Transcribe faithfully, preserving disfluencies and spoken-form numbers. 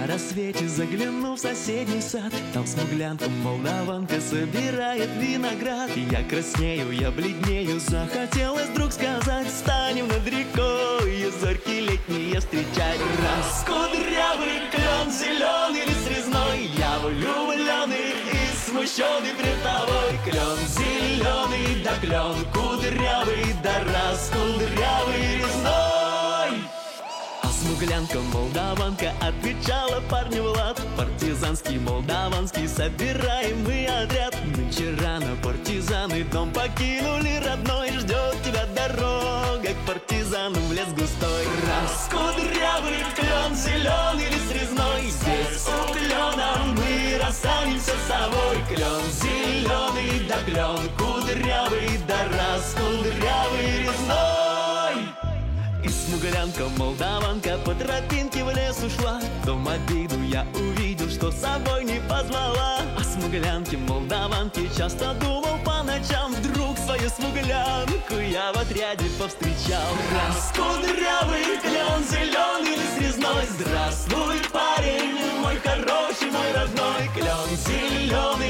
На рассвете загляну в соседний сад, там смуглянка молдаванка собирает виноград. Я краснею, я бледнею, захотелось вдруг сказать: станем над рекой и зорьки летние встречать. Раз кудрявый клен, зеленый или срезной, я влюбленный и смущенный пред тобой. Клен зеленый, да клен кудрявый, да раз кудрявый резной. А смуглянка молдаванка отвечала парню Влад: партизанский молдаванский собираем мы отряд. Нынче рано партизаны дом покинули родной, ждет тебя дорога к партизанам в лес густой. Раз кудрявый клен, зеленый или срезной, здесь у клена мы расстанемся с собой. Клен зеленый, да клен кудрявый, да раз кудрявый резной. И смуглянка молдаванка по тропинке в лес ушла. В дом обиду я увидел, что с собой не позвала. О смуглянке молдаванке часто думал по ночам. Вдруг свою смуглянку я в отряде повстречал. Раз кудрявый клен, зеленый или срезной, здравствуй, парень мой хороший, мой родной. Клен зеленый,